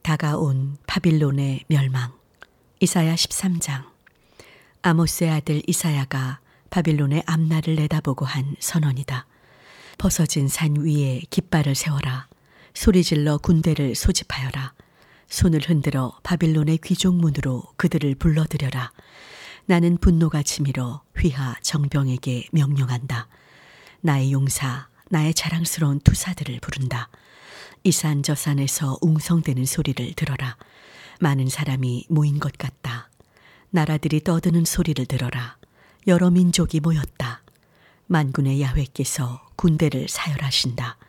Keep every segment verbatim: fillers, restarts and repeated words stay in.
다가온 바빌론의 멸망. 이사야 십삼 장. 아모스의 아들 이사야가 바빌론의 앞날을 내다보고 한 선언이다. 벗어진 산 위에 깃발을 세워라. 소리질러 군대를 소집하여라. 손을 흔들어 바빌론의 귀족문으로 그들을 불러들여라. 나는 분노가 치밀어 휘하 정병에게 명령한다. 나의 용사, 나의 자랑스러운 투사들을 부른다. 이 산 저 산에서 웅성대는 소리를 들어라. 많은 사람이 모인 것 같다. 나라들이 떠드는 소리를 들어라. 여러 민족이 모였다. 만군의 야훼께서 군대를 사열하신다.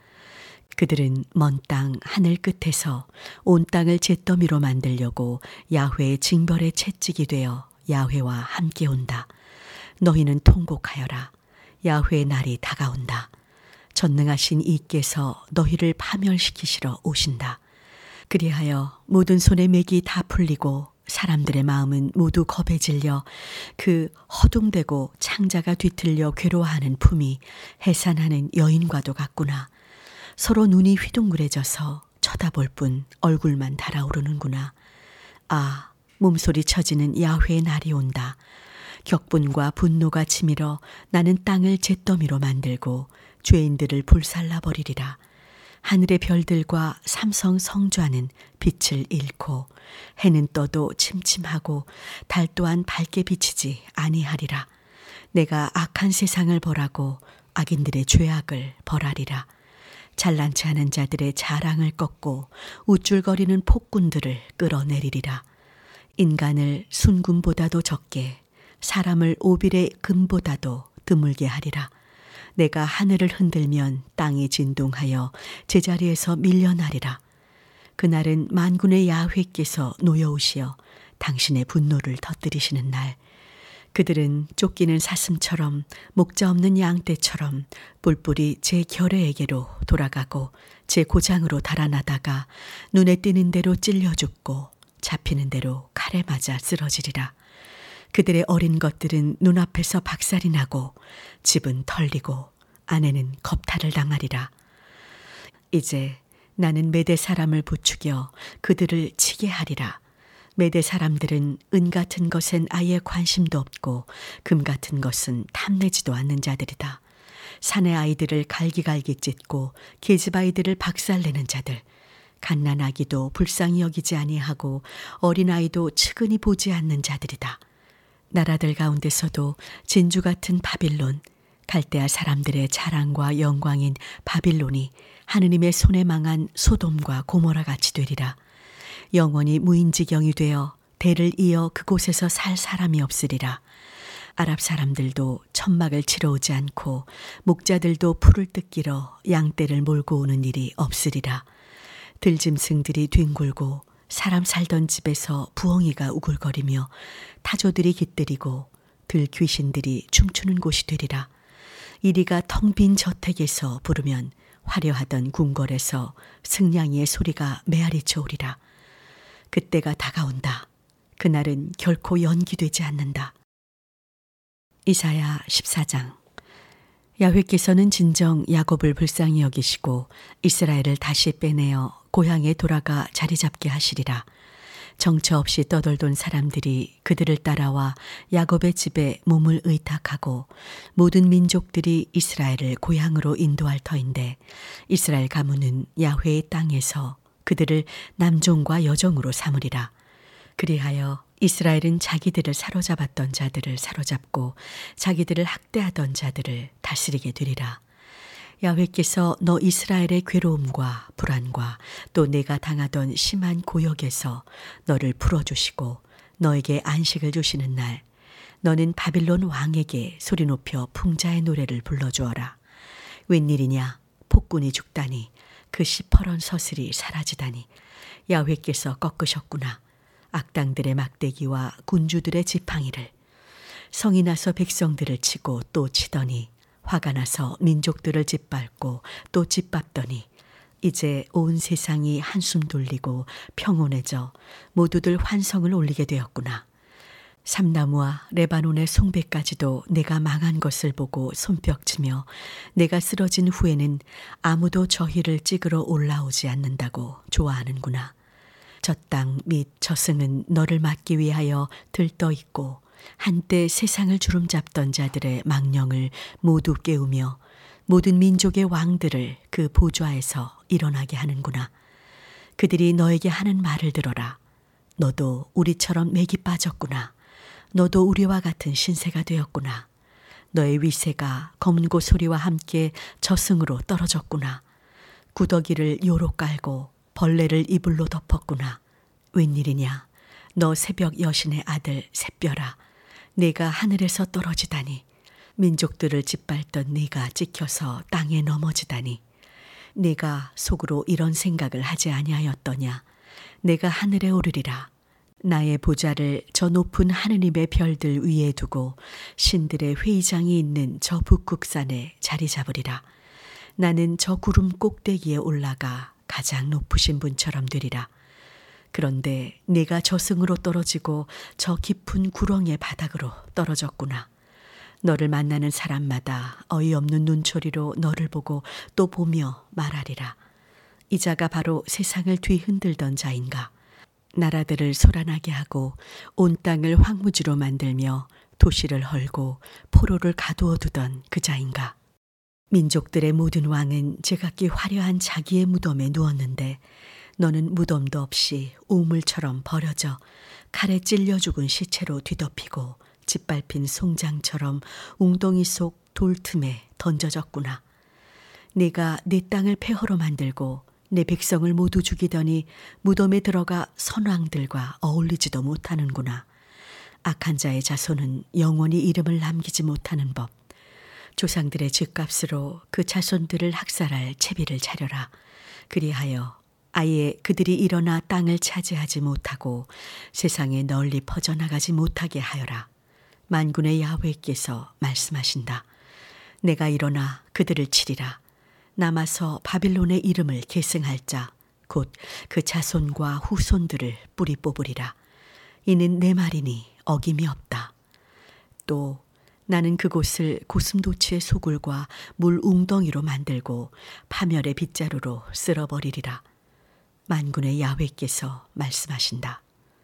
그들은 먼 땅 하늘 끝에서 온 땅을 잿더미로 만들려고 야훼의 징벌에 채찍이 되어 야훼와 함께 온다. 너희는 통곡하여라. 야훼의 날이 다가온다. 전능하신 이께서 너희를 파멸시키시러 오신다. 그리하여 모든 손의 맥이 다 풀리고 사람들의 마음은 모두 겁에 질려 그 허둥대고 창자가 뒤틀려 괴로워하는 품이 해산하는 여인과도 같구나. 서로 눈이 휘둥그레져서 쳐다볼 뿐 얼굴만 달아오르는구나. 아, 몸소리 쳐지는 야훼의 날이 온다. 격분과 분노가 치밀어 나는 땅을 잿더미로 만들고 죄인들을 불살라버리리라. 하늘의 별들과 삼성 성좌는 빛을 잃고 해는 떠도 침침하고 달 또한 밝게 비치지 아니하리라. 내가 악한 세상을 벌하고 악인들의 죄악을 벌하리라. 잘난치 않은 자들의 자랑을 꺾고 우쭐거리는 폭군들을 끌어내리리라. 인간을 순금보다도 적게 사람을 오빌의 금보다도 드물게 하리라. 내가 하늘을 흔들면 땅이 진동하여 제자리에서 밀려나리라. 그날은 만군의 야훼께서 놓여오시어 당신의 분노를 터뜨리시는 날. 그들은 쫓기는 사슴처럼 목자 없는 양떼처럼 뿔뿔이 제 결애에게로 돌아가고 제 고장으로 달아나다가 눈에 띄는 대로 찔려 죽고 잡히는 대로 칼에 맞아 쓰러지리라. 그들의 어린 것들은 눈앞에서 박살이 나고 집은 털리고 아내는 겁탈을 당하리라. 이제 나는 메대 사람을 부추겨 그들을 치게 하리라. 메대 사람들은 은 같은 것엔 아예 관심도 없고 금 같은 것은 탐내지도 않는 자들이다. 산의 아이들을 갈기갈기 찢고 계집 아이들을 박살내는 자들. 갓난아기도 불쌍히 여기지 아니하고 어린아이도 측은히 보지 않는 자들이다. 나라들 가운데서도 진주 같은 바빌론, 갈대아 사람들의 자랑과 영광인 바빌론이 하느님의 손에 망한 소돔과 고모라 같이 되리라. 영원히 무인지경이 되어 대를 이어 그곳에서 살 사람이 없으리라. 아랍 사람들도 천막을 치러 오지 않고 목자들도 풀을 뜯기러 양떼를 몰고 오는 일이 없으리라. 들짐승들이 뒹굴고 사람 살던 집에서 부엉이가 우글거리며 타조들이 깃들이고 들 귀신들이 춤추는 곳이 되리라. 이리가 텅 빈 저택에서 부르면 화려하던 궁궐에서 승냥이의 소리가 메아리쳐 오리라. 그때가 다가온다. 그날은 결코 연기되지 않는다. 이사야 십사 장. 야훼께서는 진정 야곱을 불쌍히 여기시고 이스라엘을 다시 빼내어 고향에 돌아가 자리 잡게 하시리라. 정처 없이 떠돌던 사람들이 그들을 따라와 야곱의 집에 몸을 의탁하고 모든 민족들이 이스라엘을 고향으로 인도할 터인데 이스라엘 가문은 야훼의 땅에서 그들을 남종과 여종으로 삼으리라. 그리하여 이스라엘은 자기들을 사로잡았던 자들을 사로잡고 자기들을 학대하던 자들을 다스리게 되리라. 야훼께서 너 이스라엘의 괴로움과 불안과 또 내가 당하던 심한 고역에서 너를 풀어주시고 너에게 안식을 주시는 날, 너는 바빌론 왕에게 소리 높여 풍자의 노래를 불러주어라. 웬일이냐? 폭군이 죽다니, 그 시퍼런 서슬이 사라지다니. 야훼께서 꺾으셨구나. 악당들의 막대기와 군주들의 지팡이를. 성이 나서 백성들을 치고 또 치더니 화가 나서 민족들을 짓밟고 또 짓밟더니 이제 온 세상이 한숨 돌리고 평온해져 모두들 환성을 올리게 되었구나. 삼나무와 레바논의 송배까지도 내가 망한 것을 보고 손뼉치며 내가 쓰러진 후에는 아무도 저희를 찍으러 올라오지 않는다고 좋아하는구나. 저 땅 및 저승은 너를 막기 위하여 들떠 있고 한때 세상을 주름잡던 자들의 망령을 모두 깨우며 모든 민족의 왕들을 그 보좌에서 일어나게 하는구나. 그들이 너에게 하는 말을 들어라. 너도 우리처럼 맥이 빠졌구나. 너도 우리와 같은 신세가 되었구나. 너의 위세가 검은 고 소리와 함께 저승으로 떨어졌구나. 구더기를 요로 깔고 벌레를 이불로 덮었구나. 웬일이냐. 너 새벽 여신의 아들 샛별아. 네가 하늘에서 떨어지다니. 민족들을 짓밟던 네가 찍혀서 땅에 넘어지다니. 네가 속으로 이런 생각을 하지 아니하였더냐. 내가 하늘에 오르리라. 나의 보좌를 저 높은 하느님의 별들 위에 두고 신들의 회의장이 있는 저 북극산에 자리 잡으리라. 나는 저 구름 꼭대기에 올라가 가장 높으신 분처럼 되리라. 그런데 네가 저승으로 떨어지고 저 깊은 구렁의 바닥으로 떨어졌구나. 너를 만나는 사람마다 어이없는 눈초리로 너를 보고 또 보며 말하리라. 이 자가 바로 세상을 뒤흔들던 자인가. 나라들을 소란하게 하고 온 땅을 황무지로 만들며 도시를 헐고 포로를 가두어 두던 그 자인가. 민족들의 모든 왕은 제각기 화려한 자기의 무덤에 누웠는데 너는 무덤도 없이 우물처럼 버려져 칼에 찔려 죽은 시체로 뒤덮이고 짓밟힌 송장처럼 웅덩이 속 돌틈에 던져졌구나. 네가 네 땅을 폐허로 만들고 내 백성을 모두 죽이더니 무덤에 들어가 선왕들과 어울리지도 못하는구나. 악한 자의 자손은 영원히 이름을 남기지 못하는 법. 조상들의 죗값으로 그 자손들을 학살할 채비를 차려라. 그리하여 아예 그들이 일어나 땅을 차지하지 못하고 세상에 널리 퍼져나가지 못하게 하여라. 만군의 야훼께서 말씀하신다. 내가 일어나 그들을 치리라. 남아서 바빌론의 이름을 계승할 자, 곧 그 자손과 후손들을 뿌리 뽑으리라. 이는 내 말이니 어김이 없다. 또 나는 그곳을 고슴도치의 소굴과 물 웅덩이로 만들고 파멸의 빗자루로 쓸어버리리라. 만군의 야훼께서 말씀하신다.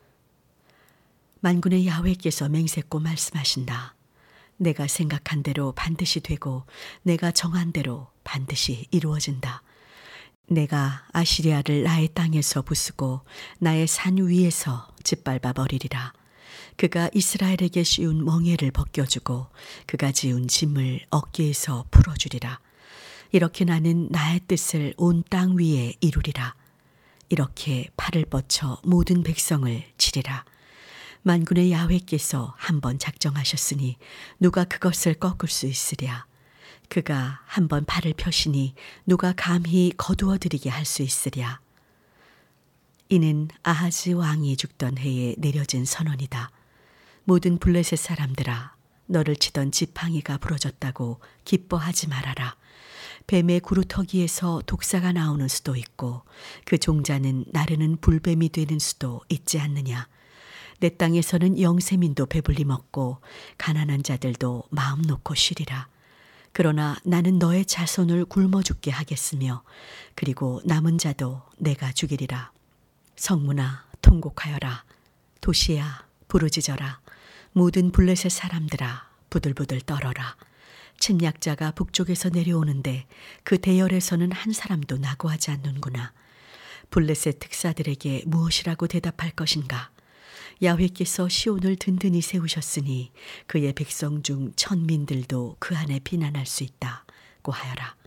만군의 야훼께서 맹세코 말씀하신다. 내가 생각한 대로 반드시 되고 내가 정한 대로 반드시 이루어진다. 내가 아시리아를 나의 땅에서 부수고 나의 산 위에서 짓밟아 버리리라. 그가 이스라엘에게 씌운 멍에를 벗겨주고 그가 지은 짐을 어깨에서 풀어주리라. 이렇게 나는 나의 뜻을 온 땅 위에 이루리라. 이렇게 팔을 뻗쳐 모든 백성을 치리라. 만군의 야훼께서 한번 작정하셨으니 누가 그것을 꺾을 수 있으랴. 그가 한번 발을 펴시니 누가 감히 거두어들이게 할 수 있으랴. 이는 아하즈 왕이 죽던 해에 내려진 선언이다. 모든 블레셋 사람들아, 너를 치던 지팡이가 부러졌다고 기뻐하지 말아라. 뱀의 구루터기에서 독사가 나오는 수도 있고 그 종자는 나르는 불뱀이 되는 수도 있지 않느냐. 내 땅에서는 영세민도 배불리 먹고 가난한 자들도 마음 놓고 쉬리라. 그러나 나는 너의 자손을 굶어 죽게 하겠으며 그리고 남은 자도 내가 죽이리라. 성문아 통곡하여라. 도시야 부르짖어라. 모든 블레셋 사람들아 부들부들 떨어라. 침략자가 북쪽에서 내려오는데 그 대열에서는 한 사람도 나고하지 않는구나. 블레셋 특사들에게 무엇이라고 대답할 것인가. 야훼께서 시온을 든든히 세우셨으니 그의 백성 중 천민들도 그 안에 피난할 수 있다고 하여라.